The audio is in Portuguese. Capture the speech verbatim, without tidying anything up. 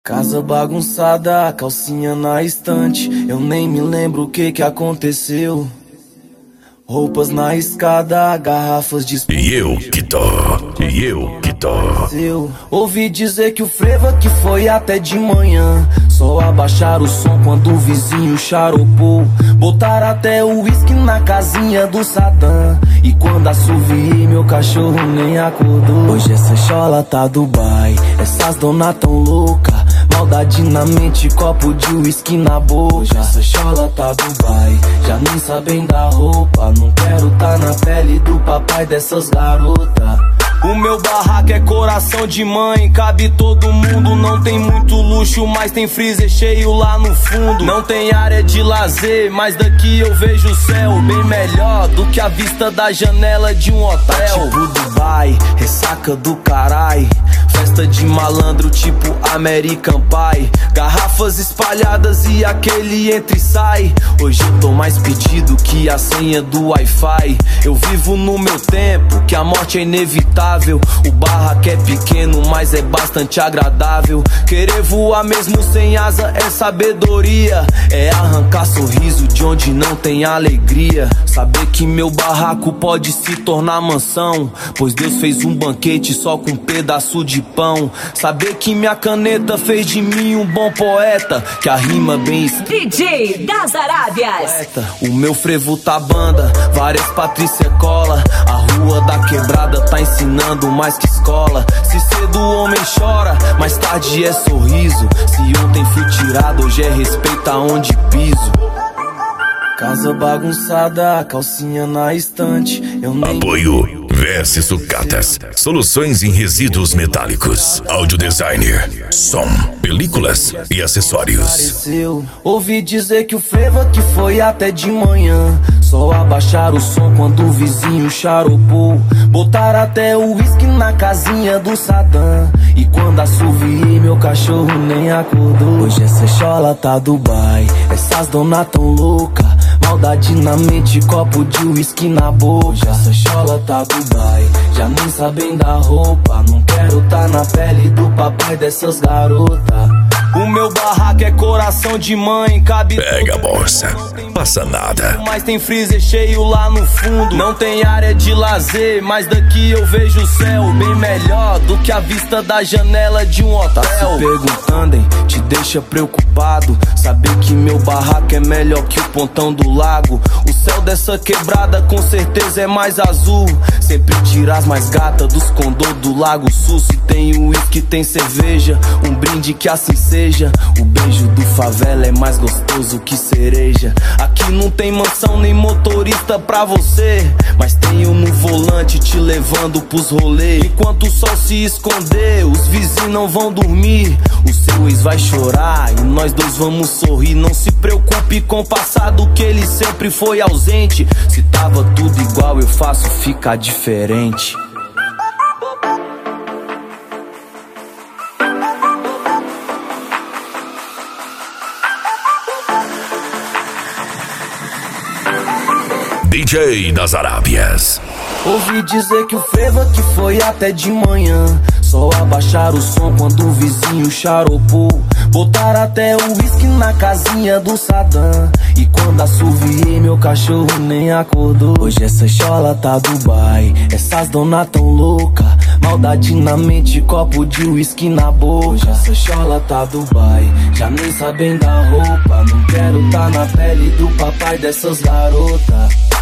Casa bagunçada, calcinha na estante. Eu nem me lembro o que que aconteceu. Roupas na escada, garrafas de... E eu que tô, e eu que tô. Eu ouvi dizer que o frevo que foi até de manhã. Só abaixar o som quando o vizinho charopou. Botar até o uísque na casinha do Sadam. E quando assoviei, meu cachorro nem acordou. Hoje essa chola tá Dubai, essas dona tão louca. Maldade na mente, copo de uísque na boca. Hoje essa chola tá Dubai, já nem sabem da roupa. Não quero tá na pele do papai dessas garotas. O meu barraco é coração de mãe, cabe todo mundo. Não tem muito luxo, mas tem freezer cheio lá no fundo. Não tem área de lazer, mas daqui eu vejo o céu bem melhor do que a vista da janela de um hotel. Tipo Dubai, ressaca do carai. Festa de malandro tipo American Pie. Garrafas espalhadas e aquele entra e sai. Hoje eu tô mais pedido que a senha do Wi-Fi. Eu vivo no meu tempo, que a morte é inevitável. O barraco é pequeno, mas é bastante agradável. Querer voar mesmo sem asa é sabedoria. É arrancar sorriso de onde não tem alegria. Saber que meu barraco pode se tornar mansão, pois Deus fez um banquete só com um pedaço de pão. Saber que minha caneta fez de mim um bom poeta, que a rima bem escrita. D J das Arábias. O meu frevo tá banda, várias Patrícia cola. A rua da quebrada tá ensinando mais que escola. Se cedo o homem chora, mais tarde é sorriso. Se ontem fui tirado, hoje é respeito aonde piso. Casa bagunçada, calcinha na estante. Eu nem... Apoio Verse Sucatas, soluções em resíduos metálicos, áudio designer, som, películas e acessórios. Apareceu. Ouvi dizer que o frevo que foi até de manhã. Só abaixar o som quando o vizinho charopou. Botar até o uísque na casinha do Sadam. E quando assoviei, meu cachorro nem acordou. Hoje essa chola tá Dubai, essas dona tão louca. Maldade na mente, copo de uísque na boca. Essa chola tá Dubai, já nem sabem da roupa. Não quero tá na pele do papai dessas garotas. O meu barraco é coração de mãe, cabe... Pega a bolsa, passa nada. Mas tem freezer cheio lá no fundo. Não tem área de lazer, mas daqui eu vejo o céu bem melhor do que a vista da janela de um hotel. Tá se perguntando, hein? Te deixa preocupado saber que meu barraco é melhor que o pontão do lago. O céu dessa quebrada com certeza é mais azul. Sempre tira as mais gatas dos condô do Lago Sul. Se tem uísque, tem cerveja, um brinde que assim seja. O beijo do favela é mais gostoso que cereja. Aqui não tem mansão nem motorista pra você, mas tenho no volante te levando pros rolês. Enquanto o sol se esconder, os vizinhos não vão dormir. O seu ex vai chorar e nós dois vamos sorrir. Não se preocupe com o passado, que ele sempre foi ausente. Se tava tudo igual, eu faço ficar diferente. D J das Arábias. Ouvi dizer que o frevo que foi até de manhã. Só abaixar o som quando o vizinho charopou. Botar até o uísque na casinha do Sadam. E quando assoviei, meu cachorro nem acordou. Hoje essa chola tá Dubai, essas dona tão louca. Maldade na mente, copo de uísque na boca. Hoje essa chola tá Dubai, já nem sabem da roupa. Não quero tá na pele do papai dessas garotas.